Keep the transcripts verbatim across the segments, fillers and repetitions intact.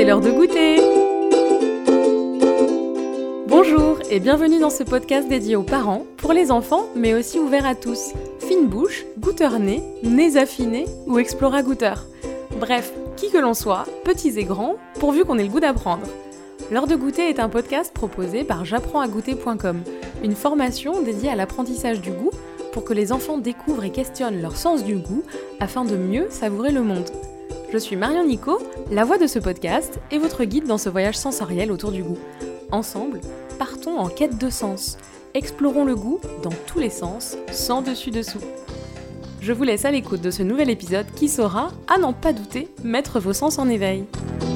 c'est l'heure de goûter! Bonjour et bienvenue dans ce podcast dédié aux parents, pour les enfants, mais aussi ouvert à tous. Fine bouche, goûteur nez, nez affinés ou explora goûteur. Bref, qui que l'on soit, petits et grands, pourvu qu'on ait le goût d'apprendre. L'heure de goûter est un podcast proposé par j'apprends à goûter point com, une formation dédiée à l'apprentissage du goût pour que les enfants découvrent et questionnent leur sens du goût afin de mieux savourer le monde. Je suis Marion Nico, la voix de ce podcast et votre guide dans ce voyage sensoriel autour du goût. Ensemble, partons en quête de sens. Explorons le goût dans tous les sens, sans dessus-dessous. Je vous laisse à l'écoute de ce nouvel épisode qui saura, à n'en pas douter, mettre vos sens en éveil.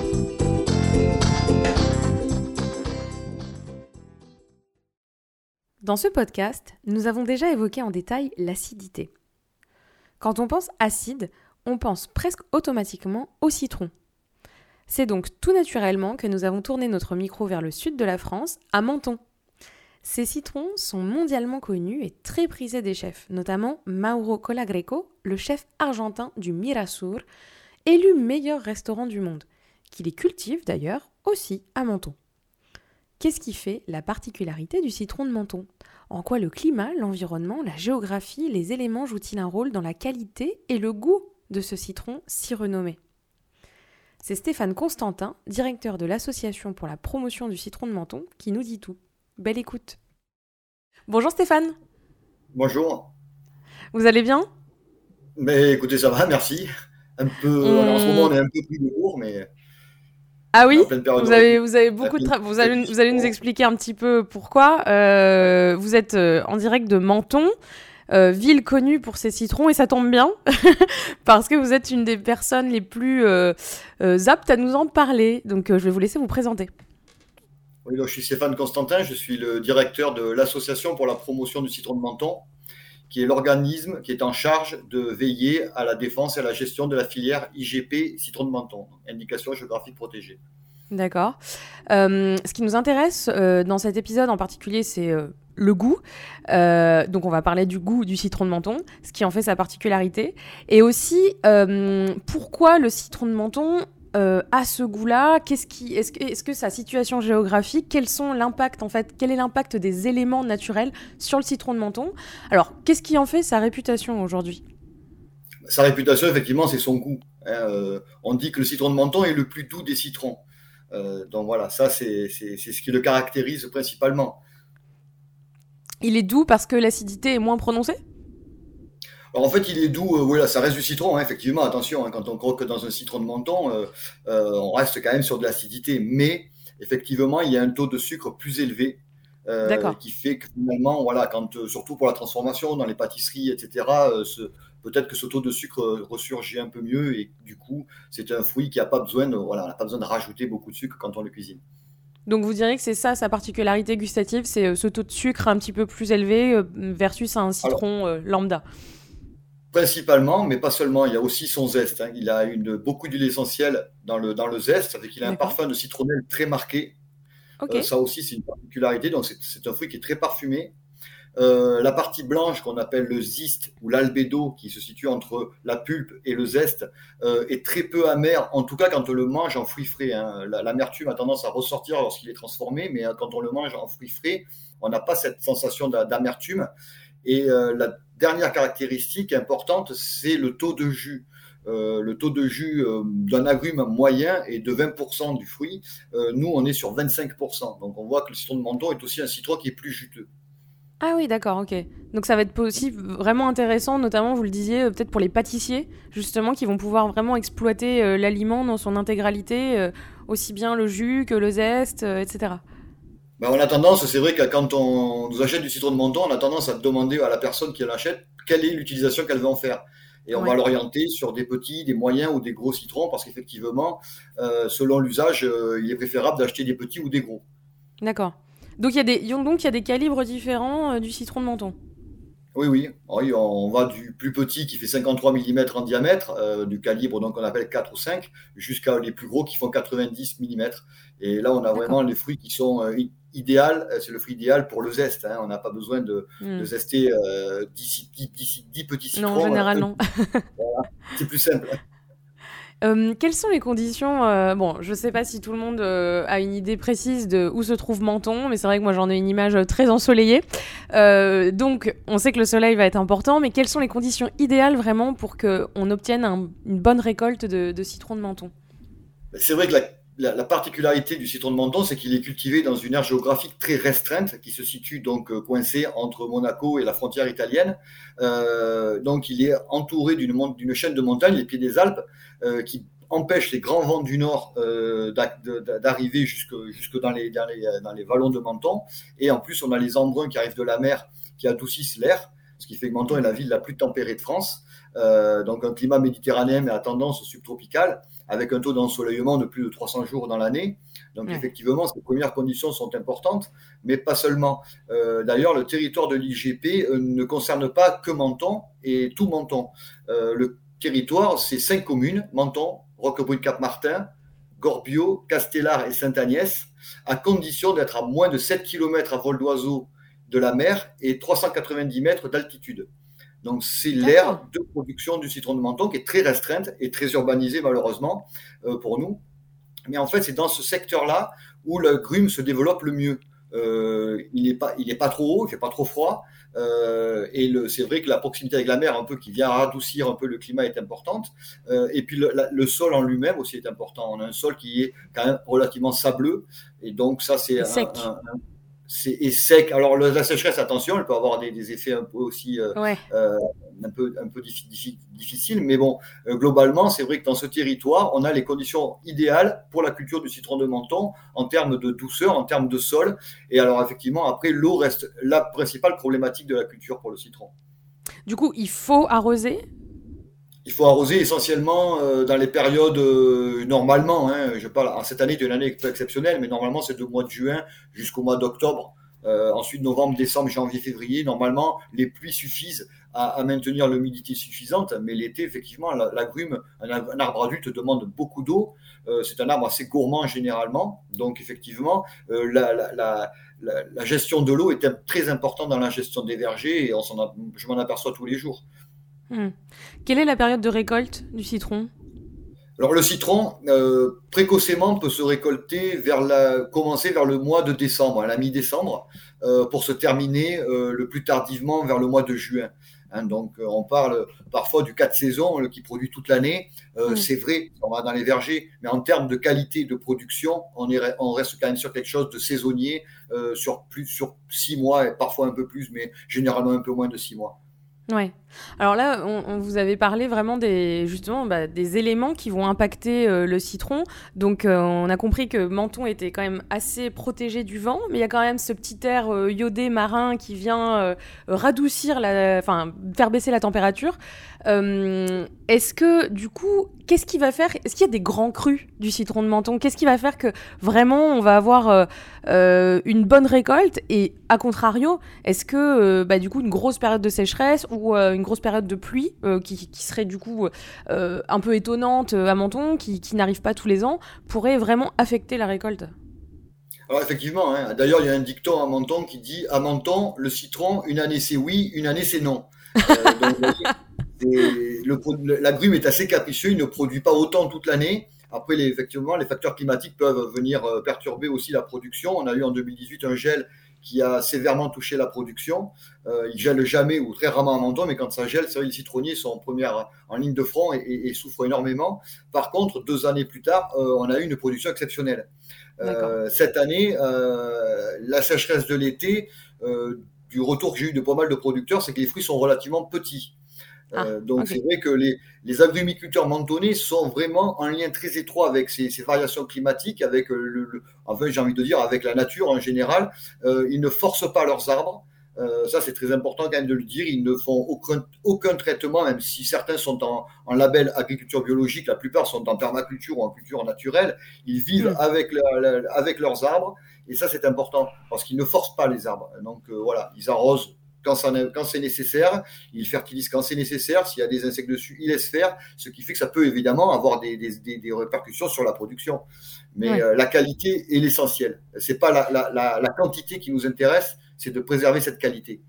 Dans ce podcast, nous avons déjà évoqué en détail l'acidité. Quand on pense acide, on pense presque automatiquement au citron. C'est donc tout naturellement que nous avons tourné notre micro vers le sud de la France, à Menton. Ces citrons sont mondialement connus et très prisés des chefs, notamment Mauro Colagreco, le chef argentin du Mirasur, élu meilleur restaurant du monde, qui les cultive d'ailleurs aussi à Menton. Qu'est-ce qui fait la particularité du citron de Menton ? En quoi le climat, l'environnement, la géographie, les éléments jouent-ils un rôle dans la qualité et le goût de ce citron si renommé ? C'est Stéphane Constantin, directeur de l'Association pour la promotion du citron de Menton, qui nous dit tout. Belle écoute. Bonjour Stéphane. Bonjour. Vous allez bien ? Mais écoutez, ça va, merci. Un peu, hum... en ce moment, on est un peu plus de lourd, mais... Ah oui, vous avez, vous avez beaucoup de travail. Vous allez, vous allez nous expliquer un petit peu pourquoi. Euh, vous êtes euh, en direct de Menton, euh, ville connue pour ses citrons, et ça tombe bien, parce que vous êtes une des personnes les plus euh, euh, aptes à nous en parler. Donc euh, je vais vous laisser vous présenter. Oui, donc, je suis Stéphane Constantin, je suis le directeur de l'Association pour la promotion du citron de Menton, qui est l'organisme qui est en charge de veiller à la défense et à la gestion de la filière I G P citron de Menton, indication géographique protégée. D'accord. Euh, ce qui nous intéresse euh, dans cet épisode en particulier, c'est euh, le goût. Euh, donc on va parler du goût du citron de Menton, ce qui en fait sa particularité. Et aussi, euh, pourquoi le citron de Menton euh, a ce goût-là ? Qu'est-ce qui, est-ce que, est-ce que sa situation géographique, quels sont l'impact en fait, quel est l'impact des éléments naturels sur le citron de Menton ? Alors, qu'est-ce qui en fait sa réputation aujourd'hui ? Sa réputation, effectivement, c'est son goût. Hein, euh, on dit que le citron de Menton est le plus doux des citrons. Euh, donc voilà, ça c'est, c'est, c'est ce qui le caractérise principalement. Il est doux parce que l'acidité est moins prononcée ? Alors en fait, il est doux, euh, voilà, ça reste du citron, hein, effectivement, attention, hein, quand on croque dans un citron de Menton, euh, euh, on reste quand même sur de l'acidité, mais effectivement, il y a un taux de sucre plus élevé, euh, qui fait que finalement, voilà, quand, euh, surtout pour la transformation, dans les pâtisseries, et cetera, euh, ce, peut-être que ce taux de sucre ressurgit un peu mieux, et du coup, c'est un fruit qui n'a pas besoin de, voilà, on n'a pas besoin de rajouter beaucoup de sucre quand on le cuisine. Donc vous diriez que c'est ça sa particularité gustative, c'est ce taux de sucre un petit peu plus élevé versus un citron Alors, lambda. Principalement, mais pas seulement, il y a aussi son zeste. Hein. Il a une, beaucoup d'huile essentielle dans le, dans le zeste, ça fait qu'il a D'accord. un parfum de citronnelle très marqué. Okay. Euh, ça aussi, c'est une particularité, donc c'est, c'est un fruit qui est très parfumé. Euh, la partie blanche qu'on appelle le zeste ou l'albédo, qui se situe entre la pulpe et le zeste, euh, est très peu amer, en tout cas quand on le mange en fruits frais. Hein. La, l'amertume a tendance à ressortir lorsqu'il est transformé, mais quand on le mange en fruits frais, on n'a pas cette sensation d'amertume. Et euh, la dernière caractéristique importante, c'est le taux de jus. Euh, le taux de jus euh, d'un agrume moyen est de vingt pour cent du fruit. Euh, nous, on est sur vingt-cinq pour cent. Donc, on voit que le citron de Menton est aussi un citron qui est plus juteux. Ah oui, d'accord, ok. Donc, ça va être aussi vraiment intéressant, notamment, vous le disiez, euh, peut-être pour les pâtissiers, justement, qui vont pouvoir vraiment exploiter euh, l'aliment dans son intégralité, euh, aussi bien le jus que le zeste, euh, et cetera. Ben, on a tendance, c'est vrai que quand on nous achète du citron de Menton, on a tendance à demander à la personne qui l'achète quelle est l'utilisation qu'elle veut en faire. Et on ouais. va l'orienter sur des petits, des moyens ou des gros citrons parce qu'effectivement, euh, selon l'usage, euh, il est préférable d'acheter des petits ou des gros. D'accord. Donc il y a des, donc, il y a des calibres différents euh, du citron de Menton. Oui, oui. oui. On va du plus petit qui fait cinquante-trois millimètres en diamètre, euh, du calibre donc on appelle quatre ou cinq, jusqu'à les plus gros qui font quatre-vingt-dix millimètres. Et là, on a D'accord. vraiment les fruits qui sont euh, idéal, c'est le fruit idéal pour le zeste. Hein. On n'a pas besoin de, mm. de zester euh, dix, dix, dix, dix petits citrons. Non, en général, euh, non. Voilà. C'est plus simple. Euh, quelles sont les conditions euh, Bon, je ne sais pas si tout le monde euh, a une idée précise de où se trouve Menton, mais c'est vrai que moi j'en ai une image très ensoleillée. Euh, donc, on sait que le soleil va être important, mais quelles sont les conditions idéales vraiment pour qu'on obtienne un, une bonne récolte de, de citron de Menton? C'est vrai que la, la, la particularité du citron de Menton, c'est qu'il est cultivé dans une aire géographique très restreinte, qui se situe donc euh, coincée entre Monaco et la frontière italienne. Euh, donc, il est entouré d'une, d'une chaîne de montagnes, les pieds des Alpes, euh, qui empêche les grands vents du nord euh, d'arriver jusque, jusque dans, les, dans, les, dans les vallons de Menton. Et en plus, on a les embruns qui arrivent de la mer qui adoucissent l'air, ce qui fait que Menton est la ville la plus tempérée de France. Euh, donc un climat méditerranéen mais à tendance subtropicale, avec un taux d'ensoleillement de plus de trois cents jours dans l'année. Donc, ouais. Effectivement, ces premières conditions sont importantes, mais pas seulement. Euh, d'ailleurs, le territoire de l'I G P euh, ne concerne pas que Menton et tout Menton. Euh, le territoire, c'est cinq communes, Menton, Roquebrune-Cap-Martin, Gorbio, Castellar et Sainte-Agnès, à condition d'être à moins de sept kilomètres à vol d'oiseau de la mer et trois cent quatre-vingt-dix mètres d'altitude. Donc, c'est l'aire de production du citron de Menton qui est très restreinte et très urbanisée, malheureusement, euh, pour nous. Mais en fait, c'est dans ce secteur-là où le grume se développe le mieux. Euh, il n'est pas, il n'est pas trop haut, il fait pas trop froid. Euh, et le, c'est vrai que la proximité avec la mer, un peu, qui vient radoucir un peu le climat, est importante. Euh, et puis, le, la, le sol en lui-même aussi est important. On a un sol qui est quand même relativement sableux. Et donc, ça, c'est un, un, un c'est et sec. Alors le, la sécheresse, attention, elle peut avoir des, des effets un peu aussi euh, ouais. euh, un peu un peu difficiles, mais bon, euh, globalement, c'est vrai que dans ce territoire, on a les conditions idéales pour la culture du citron de Menton en termes de douceur, en termes de sol. Et alors effectivement, après, l'eau reste la principale problématique de la culture pour le citron. Du coup, il faut arroser. Il faut arroser essentiellement euh, dans les périodes euh, normalement. Hein, je parle cette année d'une année exceptionnelle, mais normalement c'est du mois de juin jusqu'au mois d'octobre. Euh, ensuite novembre, décembre, janvier, février. Normalement, les pluies suffisent à, à maintenir l'humidité suffisante. Mais l'été, effectivement, la, la grume, un, un arbre adulte demande beaucoup d'eau. Euh, c'est un arbre assez gourmand généralement. Donc effectivement, euh, la, la, la La, la gestion de l'eau est très importante dans la gestion des vergers et on s'en a, je m'en aperçois tous les jours. Hmm. Quelle est la période de récolte du citron ? Alors le citron, euh, précocement, peut se récolter vers la, commencer vers le mois de décembre, à la mi-décembre, euh, pour se terminer euh, le plus tardivement vers le mois de juin. Hein, donc euh, on parle parfois du quatre saisons euh, qui produit toute l'année. Euh, mmh. C'est vrai, on va dans les vergers, mais en termes de qualité de production, on, est, on reste quand même sur quelque chose de saisonnier, euh, sur plus sur six mois et parfois un peu plus, mais généralement un peu moins de six mois. Ouais. Alors là, on, on vous avait parlé vraiment des justement bah, des éléments qui vont impacter euh, le citron. Donc, euh, on a compris que Menton était quand même assez protégé du vent, mais il y a quand même ce petit air euh, iodé marin qui vient euh, radoucir la, enfin, faire baisser la température. Euh, est-ce que du coup, qu'est-ce qui va faire ? Est-ce qu'il y a des grands crus du citron de Menton ? Qu'est-ce qui va faire que vraiment on va avoir euh, euh, une bonne récolte ? Et à contrario, est-ce que euh, bah, du coup une grosse période de sécheresse ou euh, une grosse période de pluie euh, qui, qui serait du coup euh, un peu étonnante à Menton, qui, qui n'arrive pas tous les ans, pourrait vraiment affecter la récolte ? Alors effectivement, hein, d'ailleurs il y a un dicton à Menton qui dit « À Menton, le citron, une année c'est oui, une année c'est non euh, ». Donc et le, la grume est assez capricieux, il ne produit pas autant toute l'année. Après, les, effectivement, les facteurs climatiques peuvent venir euh, perturber aussi la production. On a eu en deux mille dix-huit un gel qui a sévèrement touché la production. Euh, il gèle jamais ou très rarement à Menton, mais quand ça gèle, c'est vrai, les citronniers sont en première en ligne de front et, et, et souffrent énormément. Par contre, deux années plus tard, euh, on a eu une production exceptionnelle. Euh, cette année, euh, la sécheresse de l'été, euh, du retour que j'ai eu de pas mal de producteurs, c'est que les fruits sont relativement petits. Euh, ah, donc okay. C'est vrai que les, les agrumiculteurs mentonnais sont vraiment en lien très étroit avec ces, ces variations climatiques, avec le, le, enfin j'ai envie de dire avec la nature en général. Euh, ils ne forcent pas leurs arbres. Euh, ça c'est très important quand même de le dire. Ils ne font aucun, aucun traitement, même si certains sont en, en label agriculture biologique, la plupart sont en permaculture ou en culture naturelle. Ils vivent mmh. avec, la, la, avec leurs arbres et ça c'est important parce qu'ils ne forcent pas les arbres. Donc euh, voilà, ils arrosent Quand, ça, quand c'est nécessaire, il fertilise quand c'est nécessaire. S'il y a des insectes dessus, il laisse faire, ce qui fait que ça peut évidemment avoir des, des, des, des répercussions sur la production. Mais ouais. euh, la qualité est l'essentiel. C'est pas la, la, la, la quantité qui nous intéresse, c'est de préserver cette qualité.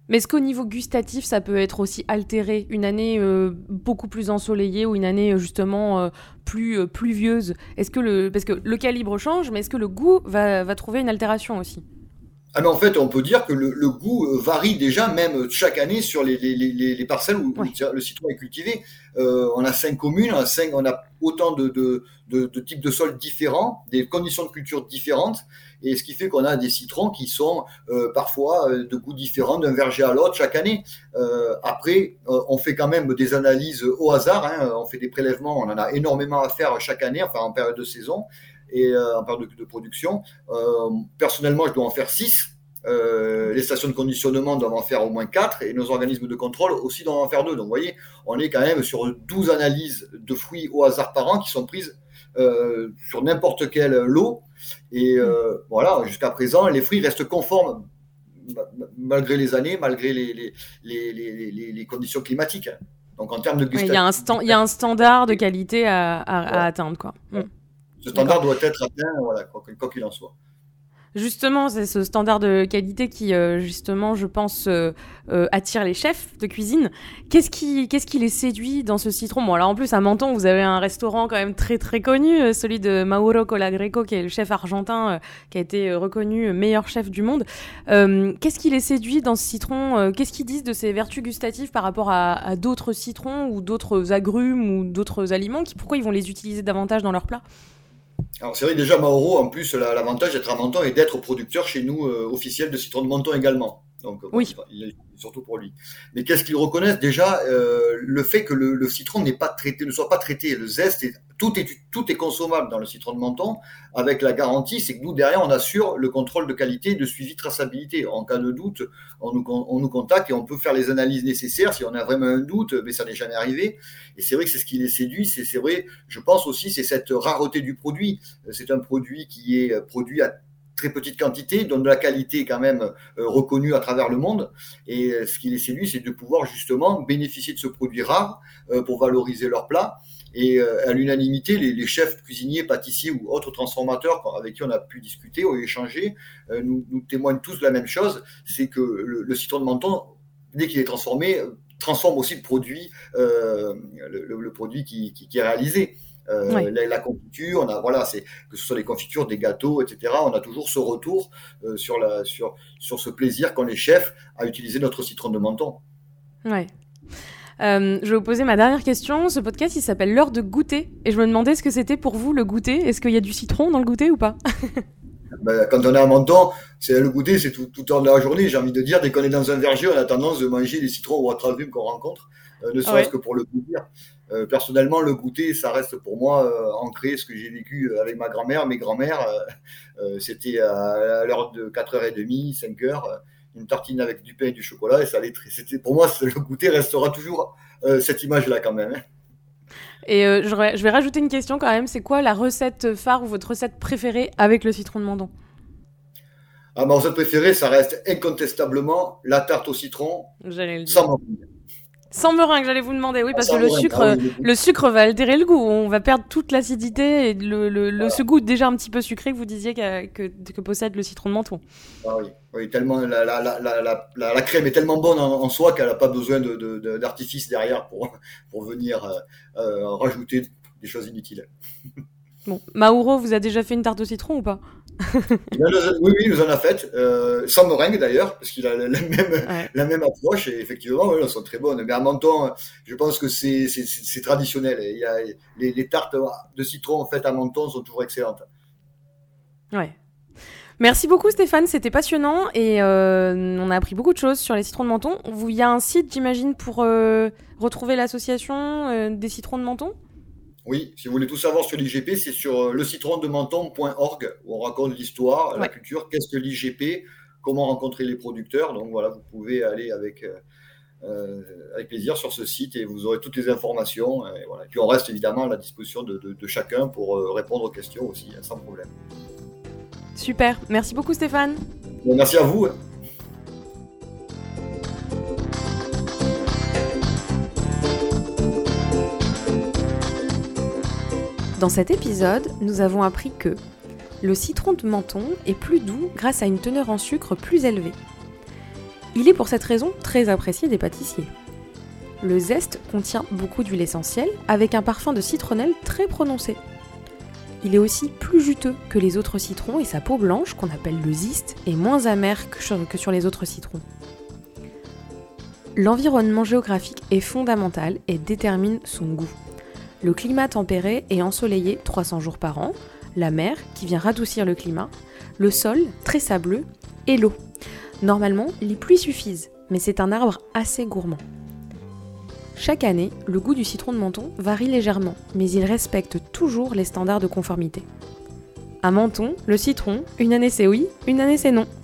Mais est-ce qu'au niveau gustatif, ça peut être aussi altéré? Une année euh, beaucoup plus ensoleillée ou une année euh, justement euh, plus euh, pluvieuse? Est-ce que le... Parce que le calibre change, mais est-ce que le goût va, va trouver une altération aussi? Ah mais en fait, on peut dire que le, le goût varie déjà même chaque année sur les, les, les, les parcelles où, ouais. où le citron est cultivé. Euh, on a cinq communes, on a, cinq, on a autant de, de, de, de types de sols différents, des conditions de culture différentes, et ce qui fait qu'on a des citrons qui sont euh, parfois de goûts différents d'un verger à l'autre chaque année. Euh, après, euh, on fait quand même des analyses au hasard, hein, on fait des prélèvements, on en a énormément à faire chaque année, enfin en période de saison. Et euh, en période de, de production. Euh, personnellement, je dois en faire six. Euh, les stations de conditionnement doivent en faire au moins quatre et nos organismes de contrôle aussi doivent en faire deux. Donc, vous voyez, on est quand même sur douze analyses de fruits au hasard par an qui sont prises euh, sur n'importe quel lot. Et euh, voilà, jusqu'à présent, les fruits restent conformes malgré les années, malgré les, les, les, les, les, les conditions climatiques. Donc, en termes de gustatif, il y a un stand, il y a un standard de qualité à, à, ouais. à atteindre, quoi. Ouais. Mm. Ce standard D'accord. doit être atteint, voilà, quoi, quoi qu'il en soit. Justement, c'est ce standard de qualité qui, euh, justement, je pense, euh, euh, attire les chefs de cuisine. Qu'est-ce qui, qu'est-ce qui les séduit dans ce citron? Bon, alors en plus, à Menton, vous avez un restaurant quand même très très connu, euh, celui de Mauro Colagreco, qui est le chef argentin, euh, qui a été euh, reconnu meilleur chef du monde. Euh, qu'est-ce qui les séduit dans ce citron? euh, Qu'est-ce qu'ils disent de ses vertus gustatives par rapport à, à d'autres citrons ou d'autres agrumes ou d'autres aliments qui, pourquoi ils vont les utiliser davantage dans leurs plats? Alors c'est vrai déjà Mauro, en plus la, l'avantage d'être à Menton et d'être producteur chez nous euh, officiel de citron de Menton également. Donc bon, oui. il est surtout pour lui. Mais qu'est-ce qu'ils reconnaissent déjà euh, le fait que le, le citron n'est pas traité, ne soit pas traité. Le zeste, est, tout est tout est consommable dans le citron de Menton. Avec la garantie, c'est que nous derrière on assure le contrôle de qualité, et de suivi traçabilité. En cas de doute, on nous on nous contacte et on peut faire les analyses nécessaires si on a vraiment un doute, mais ça n'est jamais arrivé. Et c'est vrai que c'est ce qui les séduit. C'est c'est vrai. Je pense aussi c'est cette rareté du produit. C'est un produit qui est produit à très petite quantité, dont de la qualité quand même euh, reconnue à travers le monde. Et euh, ce qui les séduit, c'est de pouvoir justement bénéficier de ce produit rare euh, pour valoriser leur plat. Et euh, à l'unanimité, les, les chefs cuisiniers, pâtissiers ou autres transformateurs avec qui on a pu discuter ou échanger euh, nous, nous témoignent tous de la même chose, c'est que le, le citron de Menton, dès qu'il est transformé, transforme aussi le produit, euh, le, le, le produit qui, qui, qui est réalisé. Euh, oui. la, la confiture, on a voilà, c'est que ce soit des confitures, des gâteaux, et cetera. On a toujours ce retour euh, sur la sur sur ce plaisir qu'ont les chefs à utiliser notre citron de Menton. Ouais. Euh, je vais vous poser ma dernière question. Ce podcast, il s'appelle l'heure de goûter, et je me demandais ce que c'était pour vous le goûter. Est-ce qu'il y a du citron dans le goûter ou pas? Ben, quand on est à Menton, c'est le goûter, c'est tout tout au long de la journée. J'ai envie de dire, dès qu'on est dans un verger, on a tendance de manger les citrons ou autres agrumes qu'on rencontre, euh, ne serait-ce ouais. que pour le plaisir. Euh, personnellement, le goûter, ça reste pour moi euh, ancré, ce que j'ai vécu avec ma grand-mère, mes grands-mères. Euh, euh, c'était à, à l'heure de quatre heures trente, cinq heures, une tartine avec du pain et du chocolat. Et ça allait très, c'était, pour moi, le goûter restera toujours euh, cette image-là quand même. Hein. Et euh, je, je vais rajouter une question quand même. C'est quoi la recette phare ou votre recette préférée avec le citron de Menton? Ah, ma recette préférée, ça reste incontestablement la tarte au citron. J'allais le dire. Sans meringue. Sans meringue, j'allais vous demander, oui, parce Sans que le sucre, ah, oui, le sucre va altérer le goût. On va perdre toute l'acidité et le, le, le, ce goût déjà un petit peu sucré que vous disiez que, que, que possède le citron de Menton. Ah oui, oui, tellement la, la, la, la, la, la crème est tellement bonne en, en soi qu'elle n'a pas besoin de, de, de, d'artifice derrière pour, pour venir euh, euh, rajouter des choses inutiles. Bon, Mauro vous a déjà fait une tarte au citron ou pas? Oui, oui, il nous en a fait, euh, sans meringue d'ailleurs, parce qu'il a la, la, même, ouais. la même approche, et effectivement, oui, elles sont très bonnes. Mais à Menton, je pense que c'est, c'est, c'est, c'est traditionnel. Il y a, les, les tartes de citron faites à Menton sont toujours excellentes. Ouais. Merci beaucoup Stéphane, c'était passionnant et euh, on a appris beaucoup de choses sur les citrons de Menton. Il y a un site, j'imagine, pour euh, retrouver l'association euh, des citrons de Menton? Oui, si vous voulez tout savoir sur l'I G P, c'est sur le citron de menton point org où on raconte l'histoire, ouais. la culture, qu'est-ce que l'I G P, comment rencontrer les producteurs. Donc voilà, vous pouvez aller avec, euh, avec plaisir sur ce site et vous aurez toutes les informations. Et, voilà. et puis on reste évidemment à la disposition de, de, de chacun pour euh, répondre aux questions aussi, hein, sans problème. Super, merci beaucoup Stéphane. Bon, merci à vous. Dans cet épisode, nous avons appris que le citron de Menton est plus doux grâce à une teneur en sucre plus élevée. Il est pour cette raison très apprécié des pâtissiers. Le zeste contient beaucoup d'huile essentielle avec un parfum de citronnelle très prononcé. Il est aussi plus juteux que les autres citrons et sa peau blanche, qu'on appelle le zeste, est moins amère que sur, que sur les autres citrons. L'environnement géographique est fondamental et détermine son goût. Le climat tempéré et ensoleillé trois cents jours par an, la mer qui vient radoucir le climat, le sol très sableux et l'eau. Normalement, les pluies suffisent, mais c'est un arbre assez gourmand. Chaque année, le goût du citron de Menton varie légèrement, mais il respecte toujours les standards de conformité. À Menton, le citron, une année c'est oui, une année c'est non.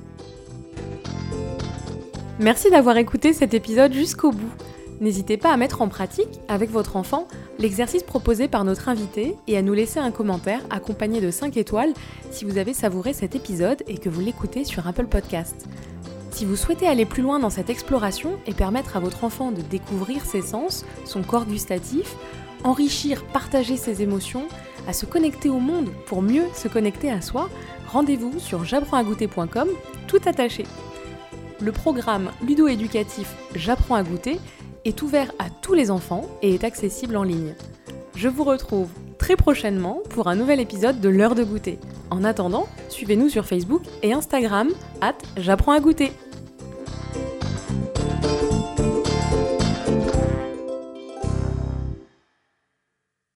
Merci d'avoir écouté cet épisode jusqu'au bout. N'hésitez pas à mettre en pratique, avec votre enfant, l'exercice proposé par notre invité et à nous laisser un commentaire accompagné de cinq étoiles si vous avez savouré cet épisode et que vous l'écoutez sur Apple Podcast. Si vous souhaitez aller plus loin dans cette exploration et permettre à votre enfant de découvrir ses sens, son corps gustatif, enrichir, partager ses émotions, à se connecter au monde pour mieux se connecter à soi, rendez-vous sur j'apprends à goûter point com, tout attaché. Le programme ludo-éducatif J'apprends à goûter est ouvert à tous les enfants et est accessible en ligne. Je vous retrouve très prochainement pour un nouvel épisode de l'heure de goûter. En attendant, suivez-nous sur Facebook et Instagram arobase j'apprends à goûter.